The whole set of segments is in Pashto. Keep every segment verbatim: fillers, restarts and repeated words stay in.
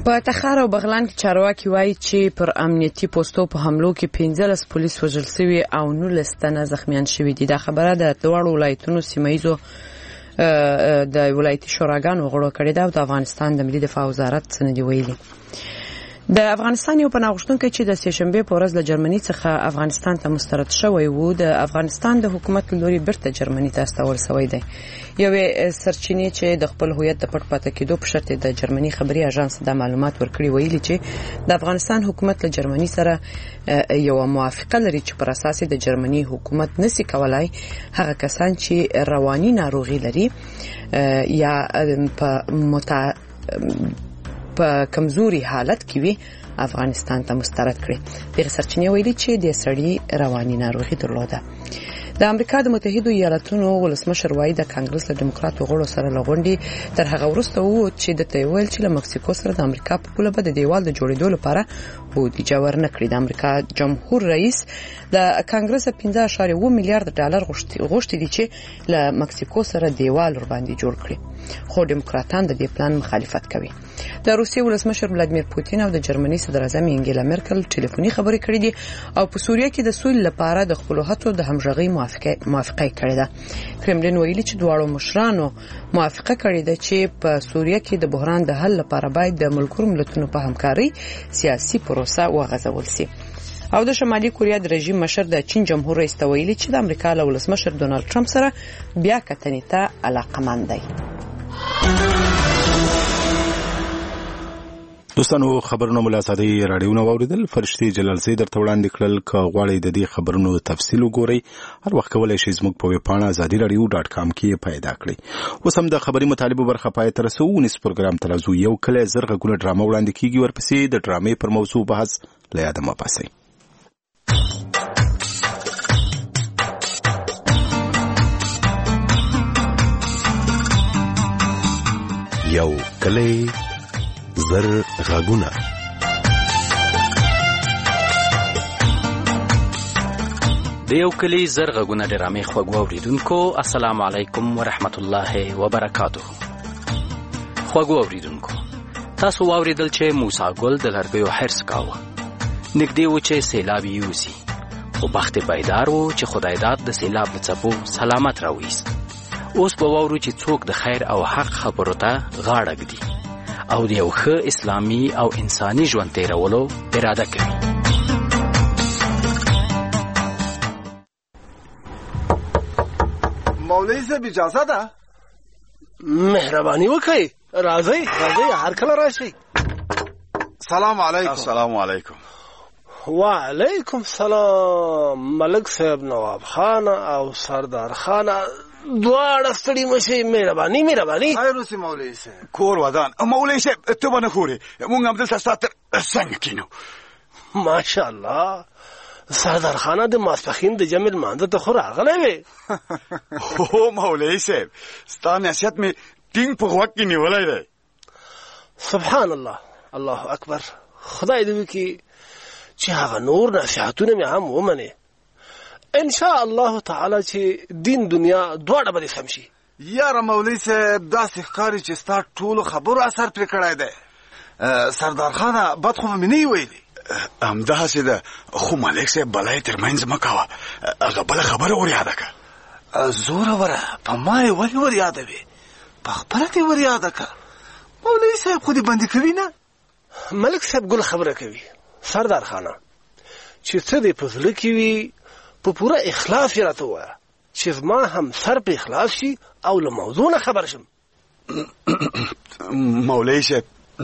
په تخار او بغلان کې چارواکي وایي چې پر امنیتي پوسټو په حملو کې پنځلس پولیس وژل شوي او نولس تنه زخمیان شوي دي. دا خبره د دواړو ولایتونو سیمه‌ییزو د ولایتي شوراګانو غړو کړې ده او د افغانستان د ملي دفاع وزارت سندي ویلي. د افغانستان یو پناه غوښتونکی چې د سهشنبې په ورځ له جرمني څخه افغانستان ته مسترد شوی و، د افغانستان د حکومت له لوري بیرته جرمني ته استول شوی دی. یوې سرچینې چې د خپل هویت د پټ پاتې کېدو په شرط د جرمني خبري اژانس د معلومات ورکړي ویلي چې د افغانستان حکومت له جرمني سره یو موافقه لري چې پر اساس د جرمني حکومت نسی کولای هغه کسان چې رواني ناروغي لري یا په متا په کمزوري حالت کې وي افغانستان ته مسترد کړي. دغه سرچینې ویلي چې د سړي رواني ناروغي درلوده. د امریکا د متحدو ایالاتونو ولسمشر وایي د کانګرس له دیموکراتو غړو سره لغونډي تر هغه وروسته وو چې د تیویل چې له مکسیکو سره د امریکا په پوله به د دیوال د جوړېدو لپاره بودیجه ورنکړي. د امریکا جمهور رئیس د کانګرس پنځه اعشاریه اووه میلیارډ ډالر غوښتي دي چې له مکسیکو سره دیوال ور باندې جوړ کړي، خو دیموکراتان د دې پلان مخالفت کوي. د روسیې ولسمشر ولادیمیر پوتین او د جرمني صدر اعظم انګیلا مرکل ټلیفوني خبرې کړې دي او په سوریه کې د سولې لپاره د خپلو هڅو د همغږۍ موافقه کړې ده. کرملین ویلي چې دواړو مشرانو موافقه کړې ده چې په سوریه کې د بحران د حل لپاره باید د ملګرو ملتونو په همکارۍ سیاسي پروسه وغځول شي. او د شمالي کوریا د رژیم مشر د چین جمهور رئیس ته ویلي چې د امریکا له ولسمشر ډونالد ټرمپ سره بیا کتنې ته علاقمند دی. دوستانو خبرونه مو له ساده راډیوونه واوریدل. فرشتي جلال سي درته وړاندې کړل. که غواړئ د دې خبرونو تفصیل وګورئ هر وخت کولی شئ زموږ په ویب پاڼه ازادي راډیو ډاټ کام کې پیدا کړئ. اوس هم د خبري مطالبو برخه پای ته رسوو. ونیس پروګرام ته راځو. یو کله زر غږونه ډرامه وړاندې کیږي، ورپسې د ډرامې پر موضوع بحث له یاده مه باسئ. یو کله زر غږونه. د یو کلی زر غږونه ډرامې خوږو اوریدونکو السلام علیکم ورحمت الله وبرکاته. خوږو اوریدونکو تاسو واوریدل چې موسی ګل د لرګیو حرص کاوه، نږدې و چې سیلاب یوسي، خو بخت بیدار و چې خدای داد د سیلاب له څپو سلامت راویست. اوس به واورو چې څوک د خیر او حق خبرو ته غاړه ږدي او د یو ښه اسلامي او انساني ژوند تیرولو اراده کوي. مولوی صاحب اجازه ده؟ مهرباني وکړئ، راځئ راځئ هر کله راشئ. سلام علیکم. السلام علیکم. وعلیکم سلام. ملک صاحب، نواب خان او سردار خان دواړه ستړي مشئ. مهرباني مهرباني. خیر اوسې مولوی صاحب. کور ودان. مولوی صاحب ته به نه خورې، مونږ همدلته ستا تر څنګ کینو. ماشاءالله. سردار خانه د ماسپښین د جمع لمانځه ته خو راغلی وې. هو مولوی صاحب، ستا نصیحت مې ټینګ په غوږ کې نیولی دی. سبحان الله، الله اکبر. خدای دې وکړي چې هغه نور نصیحتونه مې هم ومنې. ان شاء الله تعالی چې دین دنیا دواړه به سم شي. یاره مولوی صاحب داسې ښکاري چې ستا ټولو خبرو اثر پرې کړی دی. سردار خانه بد خو مې نه ویلي. همداسې ده، خو ملک صاحب بلای تر منځ مه کوه. هغه بله خبره ور یاده کړه. زوروره په ما یې ولې ور یادوې؟ په خپله دې ور یاده کړه. مولوی صاحب خو دې بندي کوي نه؟ ملک صاحب ګل خبره کوي. سردار خانه چې څه دې په زړه کې وي په پوره اخلاص یې راته ووایه چې زما هم سر په اخلاص شي او له موضوع نه خبر شم. مولوی صاحب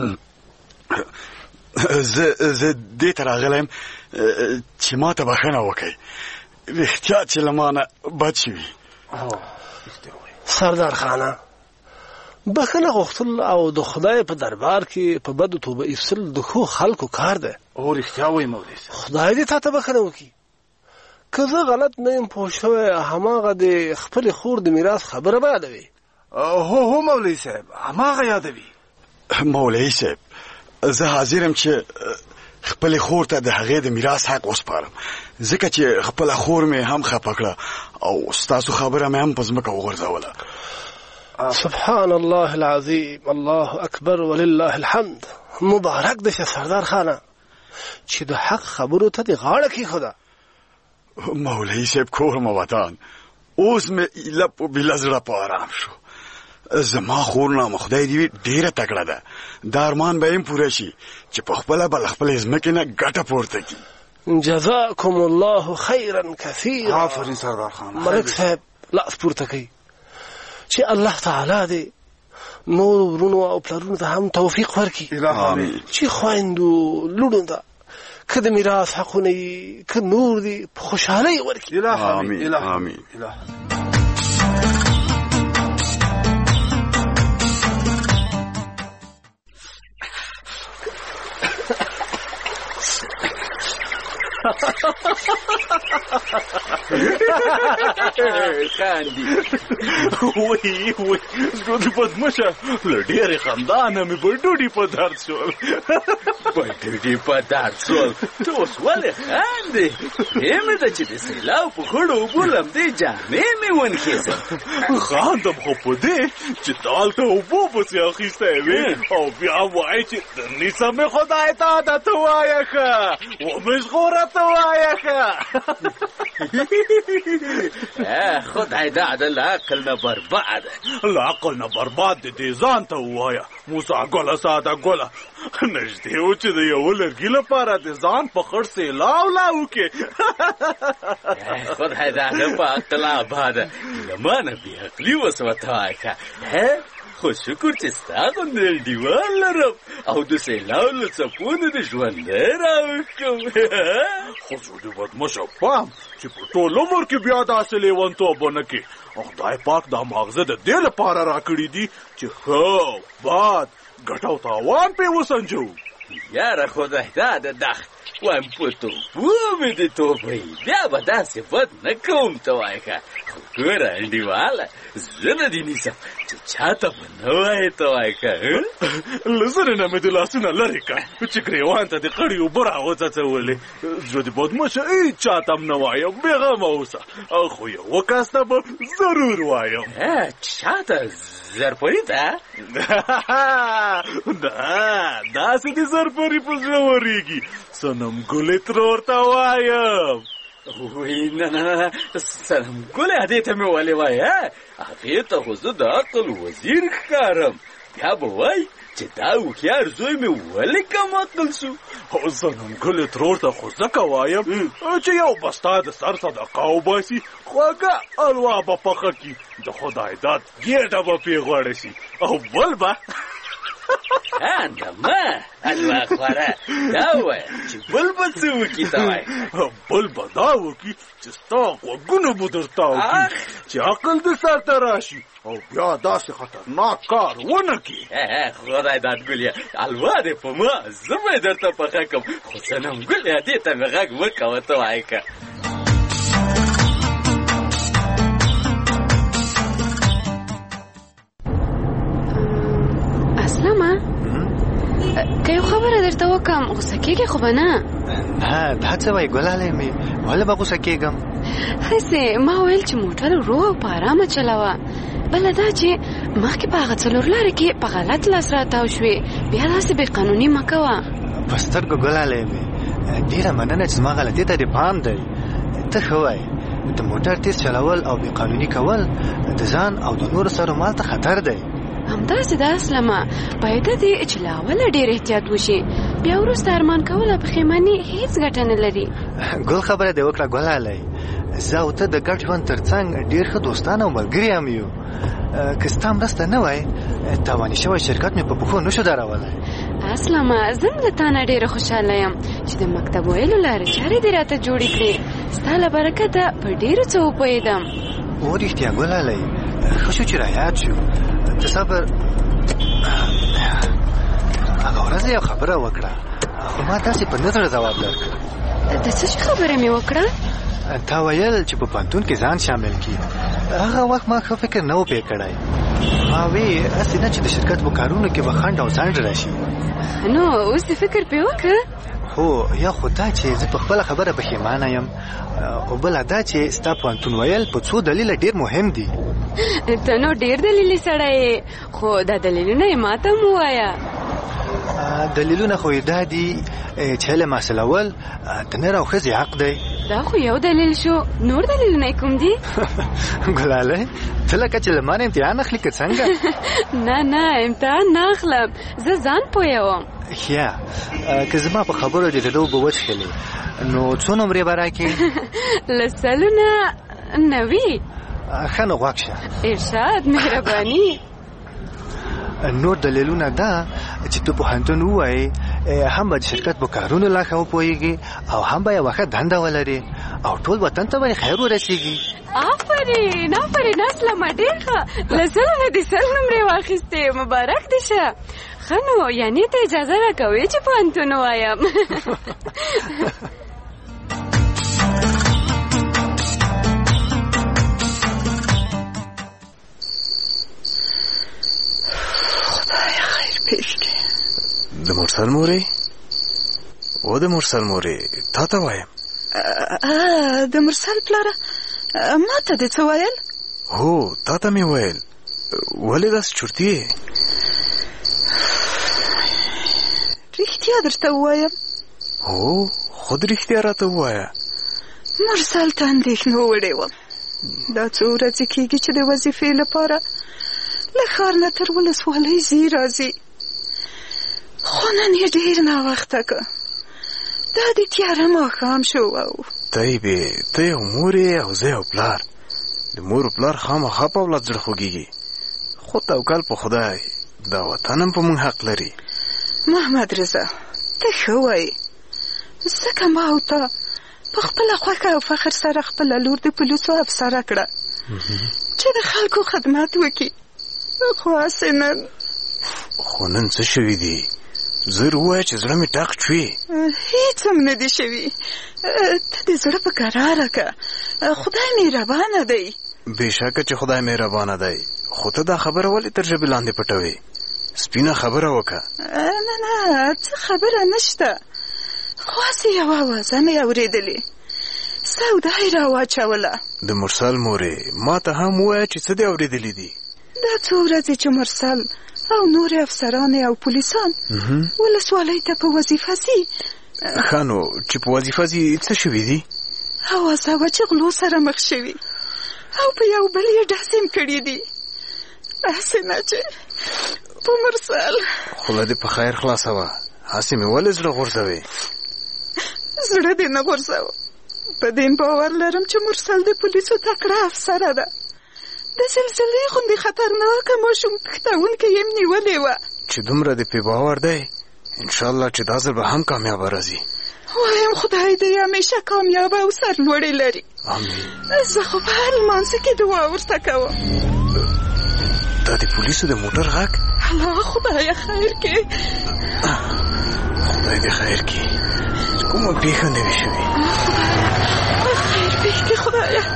زه زه دې ته راغلی یم چې ما ته بښنه وکړئ. رښتیا چې له ما نه بد شوي. سردار خانه، بښنه غوښتل او د خدای په دربار کې په بدو توبه ایستل د ښو خلکو کار دی. او رښتیا وایي مولوی صاحب. خدای دې تا ته بښنه وکړي. که زه غلط نه یم پوه شوی، هماغه د خپلې خور د میراث خبره به یادوي. هو هو مولوی صاحب، هماغه یادوي. مولوی صاحب، زه حاضر یم چې خپلې خور ته د هغې د میراث حق وسپارم، ځکه چې خپله خور مې هم خفه کړه او ستاسو خبره مې هم په ځمکه وغورځوله. سبحان الله العظیم، الله اکبر ولله الحمد. مبارک دشه سردار خانه چې د حق خبرو ته د غاړه کېښوده. مولوي صاحب کور مو وطن اوس مې ایله په بېله زړه په ارام شو. زما خور نامه خدای دې وي ډېره تکړه ده. دا ارمان به یې پوره شي چې په خپله به له خپلې ځمکې نه ګټه پورته کړي. جزاکم الله خیرا کثیرا. آفرین سردار خان. ملک صاحب لاس پورته کوي چې الله تعالی دې نور ورونو او پلرونو ته هم توفیق ورکړي. آمین. چې خویندو لوڼو ته که د میراث حقونه یې که نور دي په خوشحالۍ ورکړي. آمین آمین. خاندي وای وای زه د بدمشه له ډېرې خندانه مې په ډوډۍ په درد شول. په ډوډۍ په درد شول ته اوس ولې خاندې؟ همې ده چې د سیلاب په خړو اوبو لمدې جامې مې ونخیزم. خاندم خو په دې چې تا هلته اوبو پسې اخیستی وې او بیا وایې چې د نیسه مې خدای ته ده ته وایه ښه ومې ژغوره ته وایه ښه. خدای دا د العقل نه برباد. العقل نه برباد د دې ځان ته ووایه موسی ګله ساده ګله. نږدې و چې د یوه لرګي لپاره د ځان په خړ سیلاو لا وکړې. خدای دا نه په عقل آباده له ما نه بېعقلي وسوه ته وایه ښه. خو شکر چې ستا غوندې انډیوال لرم او د سیلاو له څپو نه د ژوندی راوښکم. خو زه د بدمشه پام چې په ټول عمر کې بیا داسې لیونتوب ونه کړې. خدای پاک دا ماغزه د دې لپاره راکړي دي چې ښه باد ګټه او تاوان پرې وسنجو. یاره خدای دا د دخ وایم په توپو مې د توپۍ بیا به داسې بد نه کوم ته وایه ښه. خو ګوره انډیواله زه نه دې نیسم چې چا ته به نه وایې ته وایه ښه. له زنې نه مې د لاسونه لرې کړه چې ګرېوان ته د قړي اوبه راوڅڅولې. زه د بدمشه هېڅ چا ته هم نه وایم بېغمه اوسه خو یوه کس ته به ضرور وایم. چا ته زرپري ته؟ نه داسې د زرپري په زړه ورېږي صنم ګلې ترور ته وایم. وی نه نه نه صنم ګلې هدې ته مې ولې وایه؟ هغې ته خو زه د عقل وزیر ښکارم. بیا به وایي چې دا هوښیار زوی مې ولې کم عقل شو. صنم ګلې ترور ته خو ځکه وایم چې یو به ستا د سر صدقه وباسي خوږه الوا به پخه کړي د خدای داد ګېډه به پرې غوړه شي او بل به خاندمه الوا خوره دا وایه چې بل به څه وکړي ته وایه؟ بل به دا وکړي چې ستا غوږونه به درتاو کړي چې عقل د سر ته راشي او بیا داسې خطرناک کار ونه کړي. خدای داد ګلیا الوا دې په ما زه به یې درته پخه کړم خو صنم ګلیا دې ته مې غږ مه کوه ته وایه که. که یو خبره درته وکړم غوسه کېږې خو به نه؟ نه دا څه وایي ګلالی مې ولې به غوسه کېږم؟ هسې ما ویل چې موټر ورو او په ارامه چلوه. بله دا چې مخکې په هغه څلور لارې کې په غلط لاس راتاو شوې بیا داسې بې قانوني مه کوه. په سترګو ګلالی مې ډېره مننه چې زما غلطي ته دې پام دی. ته ښه وایې د موټر تیز چلول او بې قانوني کول د ځان او د نورو سرو مال ته خطر دی. همداسې ده اسلمه باید دې چې له اوله ډېر احتیاط وشي بیا وروسته ارمان کول او پښیماني هېڅ ګټه نه لري. ګل خبره دې وکړه ګلالی. زه او ته د ګډ ژوند تر څنګ ډېر ښه دوستان او ملګري هم یو. که ستا مرسته نه وای تاواني شوی شرکت مې په پښو نشو درولی. اسلمه زه هم د تا نه ډېره خوشحاله یم چې د مکتب ویلو لارې چارې دې راته جوړې کړې. ستا له برکته په ډېرو څه وپوهېدم. او رښتیا ګلالی ښه شو چې رایاد شو. ته صبر هغه ورځ یو خبره وکړه خو ما داسې په نظر ځواب درکړ. د څه شي خبره مې وکړه؟ تا ویل چې په پوهنتون کې ځان شامل کړي. هغه وخت ما ښه فکر نه و پرې کړی. ما وی هسې نه چې د شرکت په کارونو کې به خنډ او ځنډ راشي. نو اوس دې فکر پرې وکړه؟ هو یا خو دا چې زه په خپله خبره پښیمانه یم او بله دا چې ستا پوهنتون ویل په څو دلیله ډېر مهم دي. ته نو ډېر دلیلي سړی یې خو دا دلیلونه یې ما ته هم ووایه. دلیلونه خو یې دا دي چې علم حاصلول د نر او ښځې حق دی. دا خو یو دلیل شو، نور دلیلونه کوم دي؟ ګلاله ته لکه چې له ما نه امتحان اخلي که څنګه؟ نه نه امتحان نه اخلم، زه ځان پوهوم. ښه که زما په خبرو دې د اوبه وڅښلې نو څو نمرې به راکړې؟ له سلو نه نوي. ښه نو غوږ شه. ارشاد مهرباني. نور دلیلونه دا چې ته پوهنتون ووایې هم به د شرکت په کارونو لا ښه وپوهېږي او هم به یوه ښه دنده ولرې او ټول وطن ته به خیر ورسېږي. آفرین آفرین اسلامه ډېر ښه. له سلو نه دې سل نمرې واخیستې، مبارک دې شه. ښه نو یعنې ته اجازه راکوې چې پوهنتون ووایم؟ د مرسل مورې و د مرسل مورې تا ته وایم. د مرسل پلاره ما ته دې څه ویل؟ هو تا ته مې ویل. ولې داسې چورتي یې؟ رښتیا درته ووایم؟ هو خود رښتیا راته ووایه. مرسل ته اندېښنه وړې وم. دا څو ورځې کېږي چې د وظیفې لپاره له ښار نه تر ولسوالۍ ځي راځي، خو نن یې ډېر ناوخته که. دا د تیاره ماښام شو او ته یې بې ته یو مور یې او زه یو پلار. د مور و پلار خامخا په اولاد زړه خوږېږي، خو توکل په خدای دا وطن هم په موږ حق لري. محمد رضا ته ښه وایې، ځکه ما او تا په خپله خوښه او فخر سره خپله لور د پولیسو افسره کړه چې د خلکو خدمت وکړي. خو هسې نن خو نن څه شوي دي؟ زر ووایه چې زړه مې ټاق شوي. هېڅ هم نه دي شوي. ته د زړه په کراره که، خدای مهربانه دی. بېشکه چې خدای مهربانه دی، خو ته دا خبره ولې تر ژبې لاندې پټوې؟ سپینه خبره وکړه. نه نه څه خبره نشته، خو هسې یوه اوازه مې اورېدلې، سودا یې راواچوله. د مرسل مورې ما ته هم ووایه چې څه دې اورېدلي دي. دا څو ورځې چې مرسل او نور افسران او پولیسان ولسوالۍ ته په وظیفه ځي. ښه نو چې په وظیفه ځي څه شوي دي؟ اوازه وه چې غلو سره مخ شوي او په یو بل یې ډزې هم کړي دي. هسې نه چې په مرسل. خوله دې په خیر خلاصه وه، هسې مې ولې زړه غورځوې؟ زړه دې نه غورځوه، په دې باور لرم چې مرسل د پولیسو تکړه افسره ده. د زلزلې غوندې خطرناکه ماشوم پښتونکې یې نیولې وه. چې دومره دې پې باور دی، انشاءالله چې دا ځل به هم کامیابه راځي. وایم خدای دې همیشه کامیابه او سرلوړې لري. امین. زه خو په هر لمانځه کې دعا ورته کوم. دا د پولیسو د موټر غږ؟ الله خدایه خیر کې. خدای دې خیر کې، کومه پېښه نه وي شوې. خیر پېښ کې خدایه.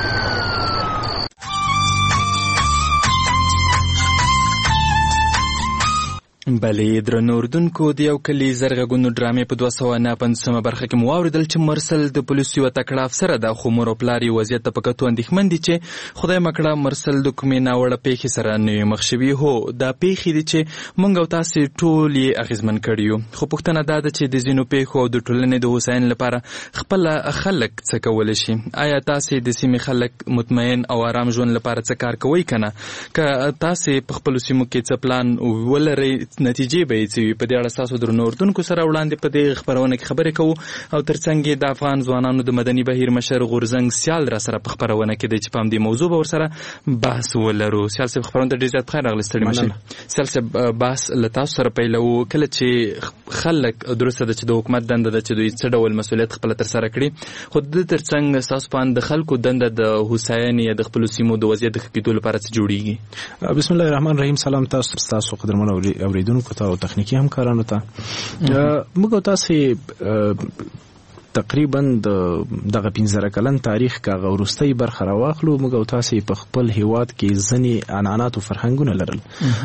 بلې درنو اردوونکو، د یو کلي زرغږونو ډرامې په دوه سوه نه پنځوسمه برخه کې مو واورېدل چې مرسل د پولیسو یوه تکړه افسره ده، خو مور او پلار یې وضعیت ته په کتو اندېښمن دي چې خدای مه کړه مرسل د کومې ناوړه پېښې سره نه وي مخ شوي. هو دا پېښې دي چې موږ او تاسې ټول یې اغېزمن کړي یو، خو پوښتنه دا ده چې د ځینو پېښو او د ټولنې د هوساینې لپاره خپله خلک څه کولی شي؟ آیا تاسې د سیمې خلک مطمئن او آرام ژوند لپاره څه کار کوئ که نه؟ که تاسې په خپلو سیمو کې څه پلان ولرئ، نتیجې به یې څه وي؟ په دې اړه ستاسو درنو اردوونکو سره وړاندې په دې خپرونه کې خبرې کوو او ترڅنګ یې د افغان ځوانانو د مدني بهیر مشر غورځنګ سیال را سره په خپرونه کې دی چې په همدې موضوع به ورسره بحث ولرو. سیال صاحب خپرونه ته ډېر زیات بخیر راغلی، ستړي مه شئ. سیال صاحب بحث له تاسو سره پیلوو. کله چې خلک درسته ده چې د حکومت دنده ده چې دوی څه ډول مسؤلیت خپله ترسره کړي، خو د ترڅنګ ستاسو په اند د خلکو دنده د هوساینې یا د خپلو سیمو د وضعیت د ښه کېدو لپاره څه جوړیږي؟ بسم الله الرحمن الرحیم. سلام تاسو ستاسو قدرمنو اوریدونکو ته او تخنیکي همکارانو ته. موږ تاسو تقریبا د دغه پنځه کلن تاریخ کاغه ورستۍ برخه راواخلو موږ او تاسو په خپل هیواد کې ځنې عنعنات او فرهنګونه لرل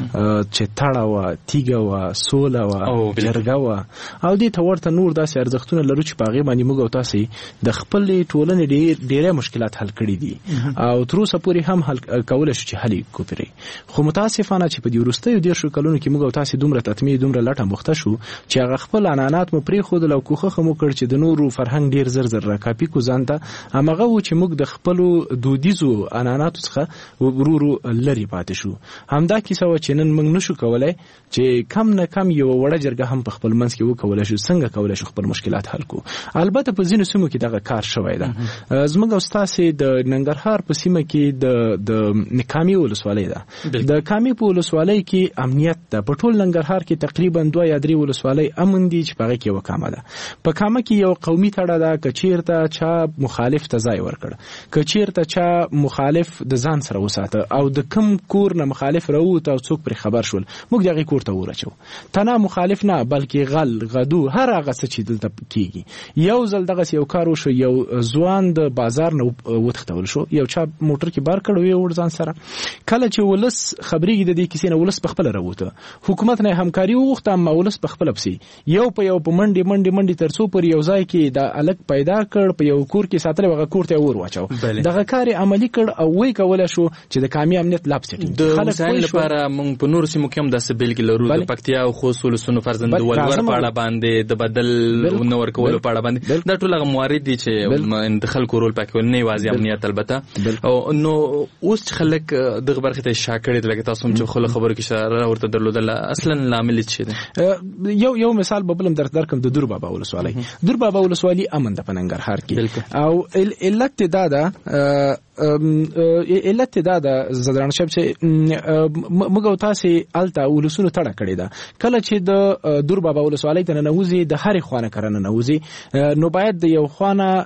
چې تړه و تیګه و سوله و جرګه و او دې ته ورته نور داسې ارزښتونه لرو چې په هغې باندې موږ او تاسو د خپلې ټولنې ډېر ډېری مشکلات حل کړي دي او تر اوسه پورې هم حل کولی شو چې حل یې کوپري خو متاسفانه چې په دې وروستیو دېرشو کلونو کې موږ او تاسو دومره تطمیع دومره لټه مخته شو چې هغه خپل عنعنات مو پرېښودل او کوښښ مو کړ چې د نورو فرهنګ ډېر زر زر راکاپي کړو ځان ته هماغه و چې موږ د خپلو دودیزو عنعناتو څخه ورو ورو لرې پاتې شو. همدا کیسه وه چې نن موږ نشو کولی چې کم نه کم یوه وړه جرګه هم په خپل منځ کې وکولی شو څنګه کولی شو خپل مشکلات حل کړو. البته په ځینو سیمو کې دغه کار شوی ده. زموږ او ستاسې د ننګرهار په سیمه کې د د کامې ولسوالۍ ده. د کامې په ولسوالۍ کې امنیت ده. په ټول ننګرهار کې تقریبا دوه یا درې ولسوالۍ امن دي چې په هغې کې یوه کامه ده. په کامه کې یو قومي تړه ده که چېرته چا مخالف ته ځای ورکړ که چېرته چا مخالف د ځان سره وساته او د کم کور نه مخالف راووت او څوک پرې خبر شول موږ د هغې کور ته ورچو. تنه مخالف نه بلکې غل غدو هر هغه څه چې دلته کېږي. یو ځل دغسې یو کار وشو یو ځوان د بازار نه وتښتول شو یو چا موټر کې بار کړ ویې وړ ځان سره. کله چې ولس خبرېږي د دې کیسې نه ولس پخپله راووته حکومت نه همکاري وغوښته اما ولس پخپله پسې یو په یو په منډې منډې منډې تر څو پورې یو ځای کې د الګ پیدا کړ په یو کور کې ساتلی هغه کور ته یې ور واچو. دغه کار یې عملي کړ او ویې کولی شو چې د کامې امنیت لا پسې ټینګ د هوساینې لپاره موږ په نورو سیمو کې هم داسې بېلګې لرو. د پکتیا او خوست ولسونو فرضاً د ولور په اړه باندې د بدل نه ورکولو په اړه باندې دا ټول هغه موارد دي چې د خلکو رول پکې ول نه یوازې امنیت البته او نو اوس چې خلک دغه برخې ته شا کړي لکه تاسو هم چې خو خبرو کې اشاره ورته درلودله اصلا لامل څه دی؟ یو یو مثال به بلم در درکم د دور بابا ولسوالۍ. دور بابا ولسوالۍ امن ده په ننګرهار کې او علت دا ده علت دا ده زدران شپ چې موږ او تاسې هلته ولسونو تړه کړې ده. کله چې د دور بابا ولسوالۍ ته ننوځي د هرې خوا نه کره ننوځي نو باید د یو خوا نه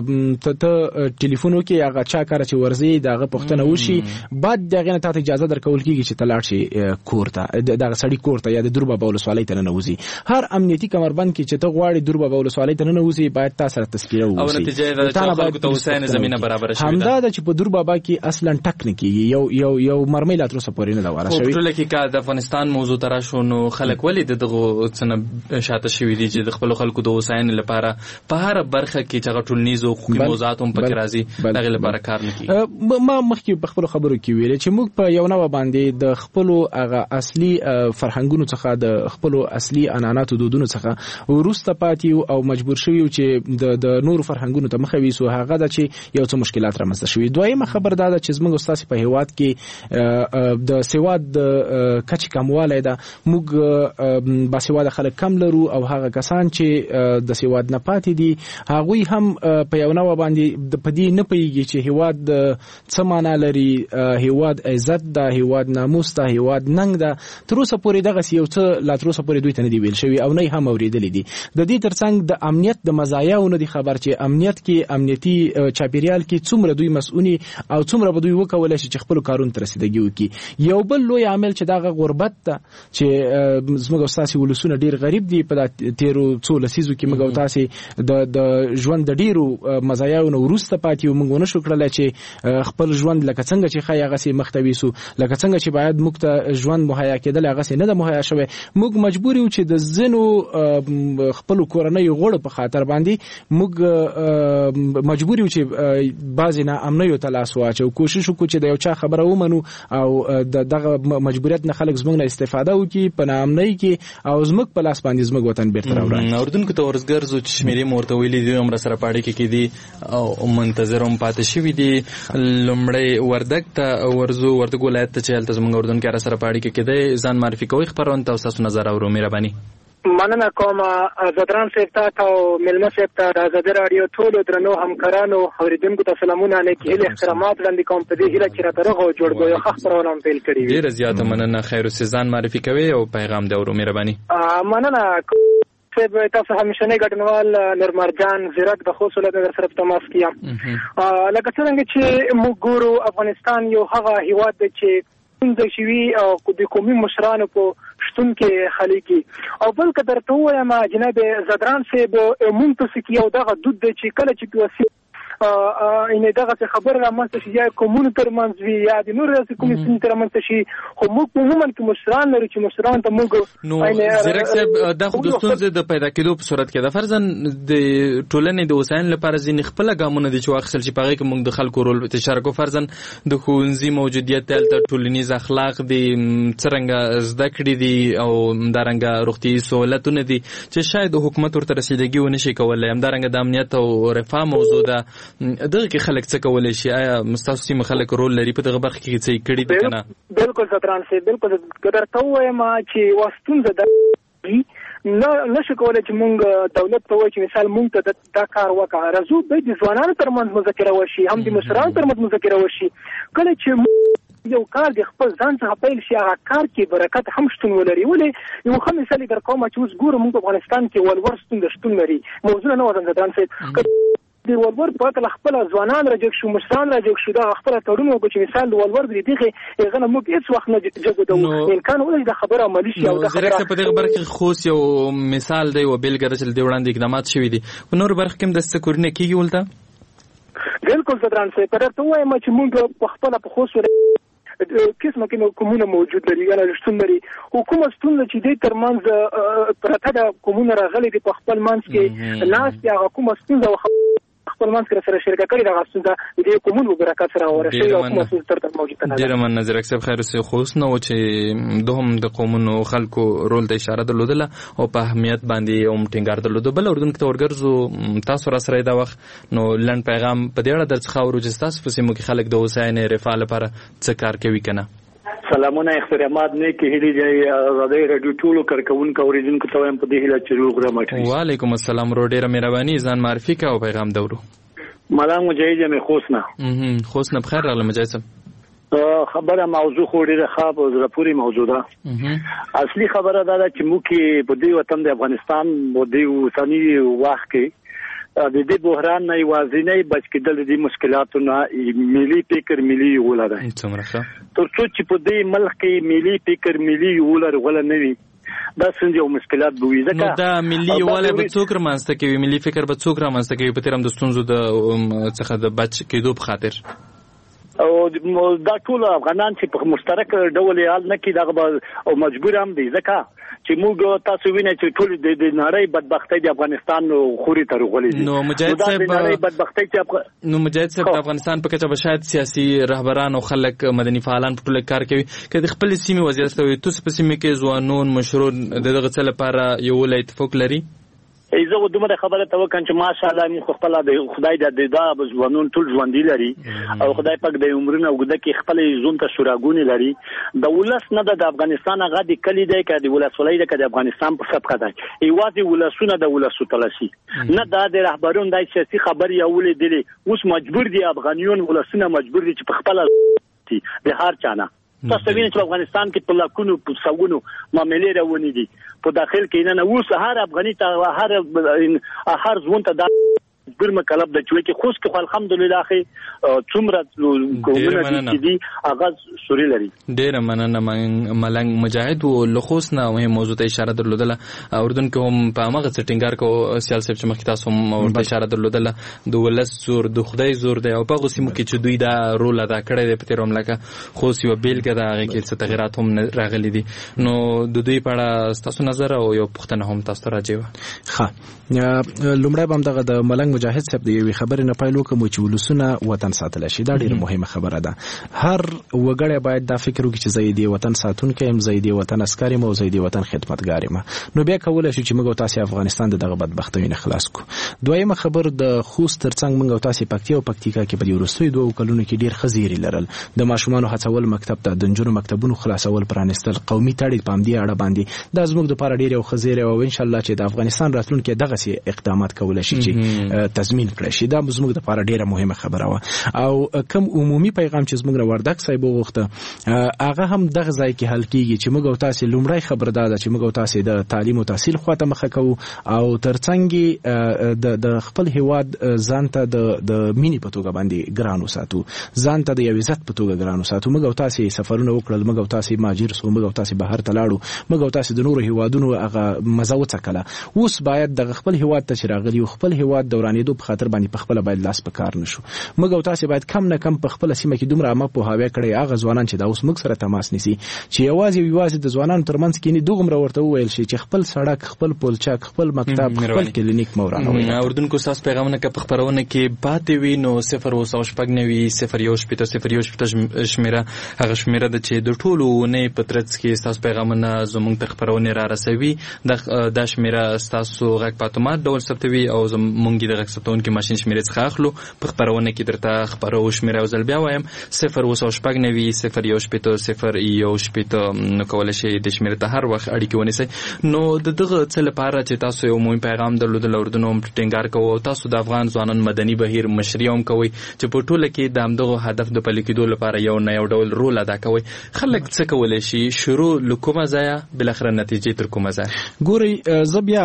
ته ټلیفون وکړي هغه چا کره چې ورځي د هغه پوښتنه وشي بعد د هغې نه تا ته اجازه درکول کېږي چې ته لاړ شي کور ته دغه سړي کور ته یا د دور بابا ولسوالۍ ته ننوځي. هر امنیتي کمربند کې چې ته غواړې دور بابا ولسوالۍ ته ننوځي باید تا سره تذکیره ووسي او نتیجه یې ده چې خلکو ته هوساینې زمینه برابره شوې ده. همدا ده چې په دور بابا کې اصلا ټک نه کېږي یو یو یو مرمۍ لا تر اوسه پورې نه ده واره شوې. په ټوله کې که د افغانستان موضوع ته راشو نو خلک ولې د دغو څه نه شاته شوي دي چې د خپلو خلکو د هوساینې لپاره په هره برخه کې چې هغه ټولنیز او حقوقي موضوعات هم پکې راځي د هغې لپاره کار نه کېږي. ما مخکې په خپلو خبرو کې ویلې چې موږ په یو نوع باندې د خپلو هغه اصلي فرهنګونو څخه د خپلو اصلي عنعناتو دودونو څخه وروسته پاتې یو او مجبور شوي یو چې د د نورو فرهنګونو ته مخه ویسو. هغه ده چې یو څه مشکلات رامنځته شوي. دویمه خبر دا ده چې زموږ ستاسې په هیواد کې د سواد د کچې کموالی ده. موږ باسواده خلک کم لرو او هغه کسان چې د سواد نه پاتې دي هغوی هم په یو نوع باندې په دې نه پوهېږي چې هیواد څه معنا لري. هیواد عزت ده هیواد ناموس ده هیواد ننګ ده. تر اوسه پورې دغسې یو څه لا تر اوسه پورې دوی ته نه دي ویل شوي او نه یې هم اورېدلي دي. د دې تر څنګ د امنیت د مزایاو نه دي خبر چې امنیت کې امنیتي چاپیریال کې څومره دوی مسؤوني او څومره به دوی وکولی شي چې خپلو کارونو ته رسیدګي وکړي. یو بل لوی عامل چې دغه غربت ده چې زموږ او ستاسې ولسونه ډېر غریب دي. په دا تېرو څو لسیزو کې موږ او تاسې د د ژوند د ډېرو مزایاو نه وروسته پاتې یو. موږ ونه شو کړلی چې خپل ژوند لکه څنګه چې ښایي هغسې مخ ته ویسو لکه څنګه چې باید موږ ته ژوند مهیا کېدلی هغسې نه ده مهیا شوی. موږ مجبور یو چې د ځینو خپلو کورنیو غړو په خاطر باندې موږ مجبور یو چې بعضې ناامنیو ته لاس واچو. کوشش وکړو چې د یو چا خبره ومنو او دغه مجبوریت نه خلک زموږ نه استفاده وکړي په ناامنۍ کې او زموږ په لاس باندې زموږ وطن بیرته راوړي. اردوونکو ته ورزګرزو چې شمېرې مو ورته ویلي دي هم راسره په اړیکه کې دي او منتظر هم پاتې شوي دي. لومړی وردګ ته ورځو وردګ ولایت ته چې هلته زموږ اردوونکي راسره په اړیکه کې دی. ځان معرفي کوئ خپرونه ته او ستاسو نظر اورو مهرباني. مننه کوم زدران صاحب ته او ملما صاحب ته د ازادي راډیو ټولو درنو همکارانو اوریدونکو ته سلامونه نیک هیلې احترامات وړاندې کوم په دې هیله چې راته رغو جوړ یو ښه خبرونه هم پیل کړي وي. ډېره زیاته مننه. خیر اوسې ځان معرفي کوئ او پیغام دې اورو مهرباني. مننه صاحب تاسو همیشنی ګډونوال نورمرجان زیرک د خوست ولایت در سره په تماس کې یم. لکه څنګه چې موږ ګورو افغانستان یو هغه هیواد دی چې څنګه شوي او د قومي مشرانو په لوستونکي خلک او بل که درته ووایم جناب زدران صاحب مونږ ته کې یو دغه دود دی چې کله چې پیوسي اینې دغه خبره رامنځته شي یا کومونو ترمنځ وي یا د نورو داسې کومې ستونزې ترمنځته شي خو موږ په عموما کې مشران لرو چې مشرانو ته موږ نو زیرک صاحب دا خو د ستونزې د پیدا کېدو په صورت کې د فرضاً د ټولنې د اوساین لپاره ځینې خپله ګامونه دي چې واخیستل شي په هغې کې موږ د خلکو رول اشاره کوو فرضاً د ښوونځي موجودیت هلته ټولنیز اخلاق دي څرنګه زده کړې دي او همدارنګه روغتیایي سهولتونه دي چې شاید حکومت ورته رسیدګي ونه شي کولی همدارنګه د امنیت او رفاه موضوع ده دغه کې خلک څه کولی شي آیا ستاسو سیمه خلک رول لري په دغه برخه کې څه کړي دي که نه بلکل زدران صاحب بلکل که درته ووایم چې یوه ستونزه ده نه نشو کولی چې مونږ دولت ته وایو چې مثال مونږ ته دا کار وکړه راځو باید د ځوانانو ترمنځ مذاکره وشي هم د مشرانو ترمنځ مذاکره وشي کله چې یو کار د خپل ځان څخه پیل شي هغه کار کې برکت هم شتون ولري ولې یو ښه مثال در کوم چې اوس ګورو مونږ په افغانستان کې ولور ستونزه شتون لري موضوع نه وزن زدران صاحب د ولور په اړه خپل ځوانان راجګ شو مشران راجګ شو دا خپل تړون وکړي چې مثال د ولور د دغه هغه موږ هیڅ وخت نه جګو امکان ولې د خبره عملی شي او د خبره په دغه برخه خوس یو مثال دی او بیلګه چې د وړاندې اقدامات شوي دي په نور برخه کې د سکورینه کیږي ولته بالکل زدران صاحب پر ته وایم چې موږ په خپل په خوس قسمه کې کومونه موجود لري یا رښتون لري حکومت ستونزه چې د ترمنځ پرته د کومونه راغلي د خپل منځ کې ناس یا حکومت ستونزه خپل منځ کې سره شریک کړي دا ستونزه د کومونو برکت سره ورشي او حکومت تر موجوده نه ډیر من نظر اکسب خیر سي خوښ نو چې دوهم د قومونو خلکو رول ته اشاره درلودله او په اهمیت باندې هم ټینګار درلوده بل اردن کې ورګرځو تاسو را سره دا وخت نو لن پیغام په دې اړه درڅ خاورو چې تاسو په سیمو کې خلک د اوساین رفاه لپاره څه کار کوي کنه سلامونه احترامات نه کې هلي دی زاده رادیو ټولو کارکونکو اوریدونکو ته هم په دې هله چې روغ رمټي وعلیکم السلام رو ډیره مهرباني ځان معرفي کا او پیغام دورو ملنګ مجاهد مې خوسنا هم خوسنا بخیر راغله مجاهد خبره موضوع خو ډیره ښه او زړه پورې موضوع ده اصلي خبره دا ده چې موږ کې په دې وطن د افغانستان مو دی وسنی وخت کې د دې بحران نه یوازینی بچ کېدل د مشکلاتو نه ملي فکر ملي ولر څومره تر څو چې په دې ملک کې ملي فکر ملي ولر ول نه وي دا څنګه یو مشکلات بوي ځکه نو دا ملي ولر به څوک رامنځته کوي ملي فکر به څوک رامنځته کوي په تیرم د ستونزو د څخه د بچ کېدو په خاطر او دا ټول افغانان چې په مشترک ډول حل نه کړي دا او مجبور هم دي ځکه چې موږ تاسو وینئ چې ټول د نړۍ بدبختۍ د افغانستان خوري تر غولې دي نو مجاهد صاحب بدبختۍ چې نو مجاهد صاحب د افغانستان په کچه بشاید سیاسي رهبران او خلک مدني فعالان په ټول کار کوي که د خپل سیمې وضعیت ته تاسو په سیمه کې ځوانون مشرون دغه څه لپاره یو ولای اتفاق لري ایزه و دومره خبره ته وکړم چې ماشاءالله موږ خپل د خدای د دې د ځوانون ټول ژوندۍ لري او خدای پاک د عمرونو وګړه کې خپل زوم ته شوراګونی لري د ولس نه د افغانستان هغه د کلی دی کې د ولسوالۍ د افغانستان په صفقه دی ایوازي ولسونه د ولسو تلشي نه د رهبرون د سیاسي خبر یا ولې دي اوس مجبور دي افغانیون ولسونه مجبور دي چې په خپل د هر چانه تاسو وینئ چې افغانستان کې په لاکونو په سوونو معاملې روانې دي په داخل کې نه اوس هر افغاني ته هر هر ځوان ته د بیر مکلب د چوي کې خوش کې الحمدلله اخی څومره کومونه دي هغه سوري لري ډیر مننه ملنګ مجاهد او لخص نه مهم موضوع ته اشاره درلودله اردن کې هم په هغه څټینګار کو سیال صاحب چې مخکې تاسو هم ورته اشاره درلودله د ولس زور د خدای زور دی او په هغه سیمو کې چې دوی دا رول ادا کړی دی په تیر مملکه خو سی وبېلګه دا هغه کې څه تغیرات هم راغلي دي نو د دوی په اړه تاسو نظر او یو پوښتنه هم تاسو راځي ښه لومړی به د ملنګ مجاهد صاحب د یوې خبرې نه پیل وکړو چې ولسونه وطن ساتل شي دا ډیره مهمه خبره ده هر وګړی باید دا فکر وکړي چې زه د وطن ساتونکی یم زه د وطن عسکر یم او زه د وطن خدمتګار یم نو بیا کولی شو چې موږ او تاسو افغانستان د دغه بدبختۍ نه خلاص کړو دویمه خبر د خوست ترڅنګ موږ او تاسو پکتیا او پکتیکا کې په وروستیو دوه کلونو کې ډیر خزيري لرل د ماشومانو هڅول مکتب ته د نجونو مکتبونو خلاصول پرانستل قومي تړي پام دی اړه باندې دا زموږ د لپاره ډیر یو خزيري او ان شاء الله چې د افغانستان راتلونکي دغه سي اقدامات کول شي چې تضمین کړی شي. دا زموږ لپاره ډیره مهمه خبره وه. او کوم عمومي پیغام چې زموږ وردک صاحب وغوښته هغه هم دغه ځای کې حل کیږي چې موږ او تاسو لومړی خبر ده چې موږ او تاسو د تعلیم او تحصیل خواته مخه کوو او ترڅنګ د د خپل هیواد ځان ته د د مینې په توګه باندې ګران وساتو، ځان ته د یو عزت په توګه ګران وساتو. موږ او تاسو سفرونه وکړل، موږ او تاسو ماجر سو، موږ او تاسو بهر ته لاړو، موږ او تاسو د نورو هیوادونو هغه مزه وڅکله. اوس باید د خپل هیواد ته چې راغلی خپل هیواد دورانېدو په خاطر باندې په خپل باید لاس په کار نشو. موږ او تاسو باید کم نه کم په خپل سیمه کې دومره عامه پوهاوی کړی هغه ځوانان چې دا اوس موږ سره تماس نیسي چې یوازې یوازې د ځوانانو ترمنځ کې نه دوغمره ورته وویل شي چې خپل سړک، خپل پولچک، خپل مکتب، خپل کلینیک مورانه. اردوونکو تاسو پیغامونه که په خبرونه کې پاتې وي نو صفر اوس او شپږ نوي صفر یو شپېته صفر یو شپېته شمیره هغه شمیره ده چې د ټولو نه په ترڅ کې تاسو پیغامونه زموږ ته خبرونه را رسوي. د د شمیره تاسو غږ په اتومات ډول ثبتوي او زموږ د غږ ثبتونکو ماشين شمیره څخه اخلو. په خبرونه کې درته خبرو شمیره وزل بیا وایم صفر اوس او شپږ نوي صفر یو شپېته صفر یو شپېته. نو کولای شئ د شمیره ته هر وخت اړیکه ونیسئ. نو د دغه څه لپاره چې تاسو یو مهم پیغام درلودل اردن هم ټینګار کوو او تاسو د افغان ځوانانو مدني بهیر مشري هم کوي چې په ټوله کې د همدغه هدف د پلي کېدو لپاره یو نه یو ډول رول ادا کوي. خلک څه کولی شي؟ شروع له کومه ځایه بالاخره نتیجې تر کومه ځایه؟ ګورئ زه بیا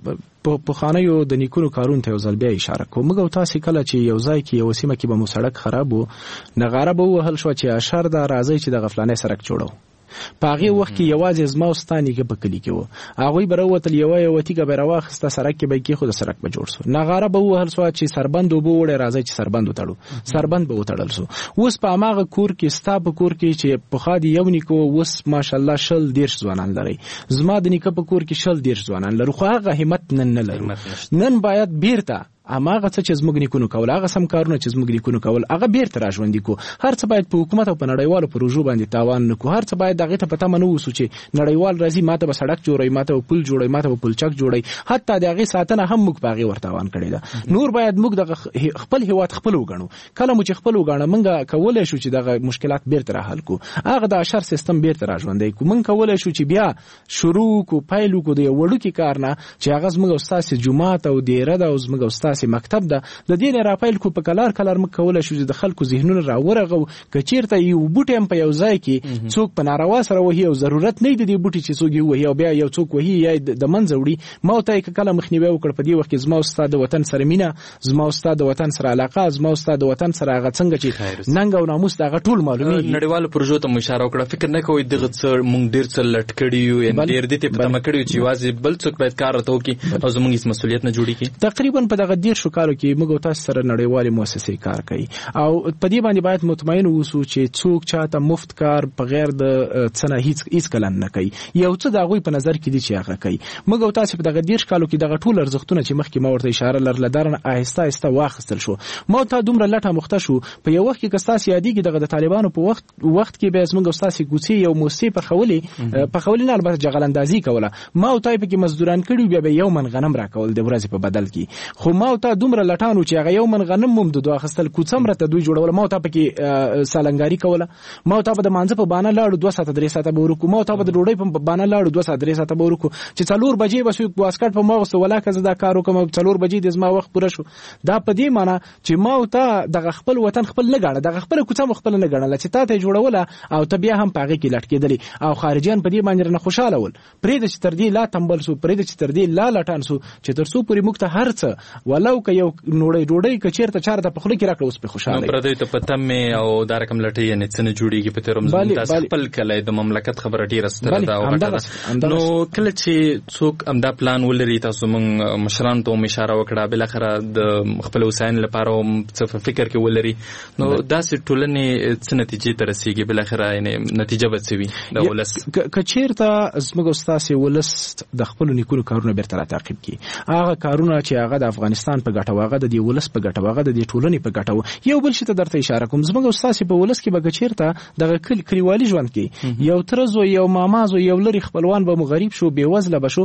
په پخوانیو د نیکونو کارونو ته یو ځل بیا اشاره کوم. موږ او تاسو کله چې یو ځای کې یو سیمه کې به مو سړک خراب و نغاره به وهل شو چې اشر دا راځي چې د غفلانه سړک جوړو. په هغه وخت کې یوازې زما او ستاني کې په کلی کې و هغه به راوتل یو یو تیګه به راوخسته سړک کې به کې خو د سړک به جوړ سو. نغاره به وهل سو چې سربند وبو وړي راځي چې سربند وتړو، سربند به وتړل سو. اوس په هغه کور کې ستا په کور کې چې په خادي یو نیکو اوس ماشالله شل دیرش ځوانان لري، زما د نیکه په کور کې شل دیرش ځوانان لري. خو هغه همت نن نه لرو. نن باید بیرته اماغه څه چې زموږ نیکونو کول، هغه سم کارونه چې زموږ نیکونو کول، هغه بیرته راژوندي کو. هر څه باید په حکومت او په نړیوالو پروژو باندې تاوان نکو. هر څه باید دغه ته پته منو وسو چې نړیوال راځي ماته به سړک جوړي، ماته به پل جوړي، ماته به پلچک جوړي. حتی دغه ساتنه هم موږ باغې ورتاوان کړی ده. نور باید موږ د خپل هیواد خپل وګڼو. کله مو چې خپل وګڼو موږ کولای شو چې دغه مشکلات بیرته حل کو. هغه د اشر سیستم بیرته راژوندي کو. موږ کولای شو چې بیا شروع کو پایلو کو د وړو کې کار نه چې هغه زموږ استاد جمعه او دیره د زموږ استاد مکتب ده د دې نه راپایل کو په کلار کلار مکه کولای شو د خلکو ذهنونه راورغو. کچیرته یو بوټي هم په یو ځای کې څوک په ناروا سره وهي او ضرورت نه دی د بوټي چې څوک وهي او بیا یو څوک وهي یا د منځوړي ما ته یک کله مخنیوي وکړ. په دې وخت کې زما استاد د وطن سره مینا، زما استاد د وطن سره علاقه، زما استاد د وطن سره هغه څنګه چې ننګ او ناموس دغه ټول معلومي. نړیوالو پروژو ته اشاره وکړه. فکر نه کوي دغه څه مونږ ډیر څه لټ کړی یو ان ډیر دې ته پته مکړی چې واځي بل څوک باید کار وته کی او زموږ هیڅ مسولیت نه جوړی کی. تقریبا په دغه ډیر شو کارو کې موږ تاسو سره نړیوالې مؤسسې کار کوي او په دې باندې باید مطمئن اوسو چې څوک چاته مفت کار په غیر د څنګه هیڅ هیڅ کلن نه کوي. یو څه د هغه په نظر کې دي چې هغه کوي. موږ تاسو په دغه ډیر کالو کې دغه ټول ارزښتونه چې مخکې ما ورته اشاره لرله درنه آهسته آهسته واخستل شو. ما ته دومره لټه مخته شو په یو وخت کې کستاس یادېږي دغه د طالبانو په وخت وخت کې به زموږ استاد ګوسی یو موسی په خولي په خولي نه البته جغلندازي کوله. ما او تای په کې مزدوران کړي بیا به یو من غنم را کول د ورځې په بدل کې. خو ما ته دومره لټانو چې هغه یو من غنم مم د دوه خستل کوڅم راته دوی جوړول. ما ته په کې سالنګاری کوله. ما ته په مانځ په باندې لاړو دوه ساعت درې ساعت به ورکو. ما ته په ډوډۍ په باندې لاړو دوه ساعت درې ساعت به ورکو چې څلور بجې وسو واسکټ په ما وسو ولاکه زدا کارو کوم څلور بجې د زما وخت پوره شو. دا په دې معنی چې ما ته دغه خپل وطن خپل نه غاړه دغه خپل کوڅم خپل نه غاړه چې تا ته جوړوله او ته بیا هم پاغه کې لټ کېدلې او خارجيان په دې باندې نه خوشاله ول. پرې د چې تر دې لا تنبل سو، پرې د چې تر دې لا لټان سو چې تر سو پوری مخته هر څه ولو ک یو نوړې ډوډۍ کچیرته چارته په خله کې راکړو اوس په خوشاله. نو پردې ته پته مې او دا رقم لټي نه څنګه جوړیږي په تیروم زموږ خپل کله د مملکت خبره ډیره ستره ده او غټه. نو کله چې څوک امدا پلان ولري تاسو مونږ مشران ته اشاره وکړه بل اخره د خپل وساین لپاره څه فکر کې ولري نو داسې ټولنې څه نتیجې ته رسیږي بل اخره یعنی نتیجه به څه وي د ولس کچیرته زموږ استاد ولس د خپل نیکونو کارونه بیرته تعقیب کی. هغه کارونه چې هغه د افغانستان په ګټه واغه د دې ولس په ګټه واغه د دې ټولنې په ګټه. یو بل شي ته درته اشاره کوم زموږ استاد په ولس کې به کچیرته دغه کل کلیوالي ژوند کې یو ترزو یو مامازو یو لري خپلوان به مغریب شو بې وزله بشو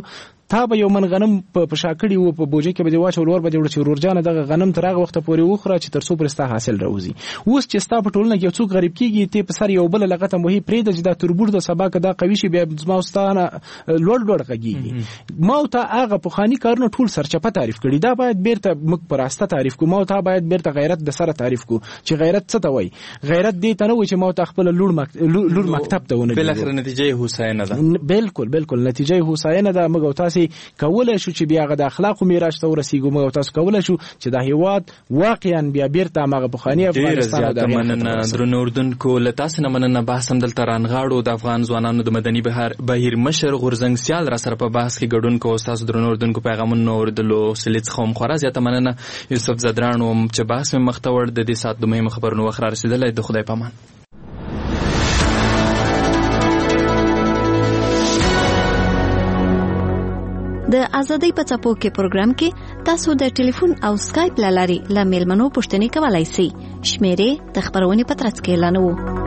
تا به یو من غنم په شاکړی و په بوجه کې به واچول ور به جوړ چې ورجانه دغه غنم تر هغه وخت پورې وخوره چې تر څو پرستا حاصل راوځي. اوس چې ستا په ټولنه کې یو څوک غریب کیږي ته په سر یو بل لغته مو هی پرې د جدا تربور د سبا کدا قوي شي بیا زماستانه لوړ لوړ غږیږي. ما ته هغه په خاني کارونه ټول سرچپه تعریف کړي، دا باید بیرته مک پراسته تعریف کو. ما ته باید بیرته غیرت د سره تعریف کو چې غیرت څه ته وای. غیرت دې ته نه وای چې ما ته خپل لوړ لوړ مکتب ته ونه. بل اخر نتیجه هوساینه ده. بالکل بالکل نتیجه هوساینه ده. موږ تاسو کولای شو چې بیا غو د اخلاق میراث ته ورسیږو. موږ تاسو کولای شو چې د هیواد واقعا بیا بیرته مغه بخانی افغانستان د مننه درنو اردوونکو له تاسو نه مننه. بحث هم دلته رانغاړو د افغان ځوانانو د مدني بهر بهیر مشر غورزنګ سیال را سره په بحث کې ګډون کوو. تاسو درنو اردوونکو پیغامونه اوردلو سلیت خو خورا زیاته مننه. یوسف زدرانو چې بحث مې مخته ور د دې سات د مهمه خبرونو وخت را رسیدلای. د خدای پامان. د ازادۍ په څپو کې پروګرام کې تاسو د ټلیفون او سکایپ لاري له میلمنو پوښتنې کولای شئ. شمیرې د خبرونې په ترڅ کې اعلانوو.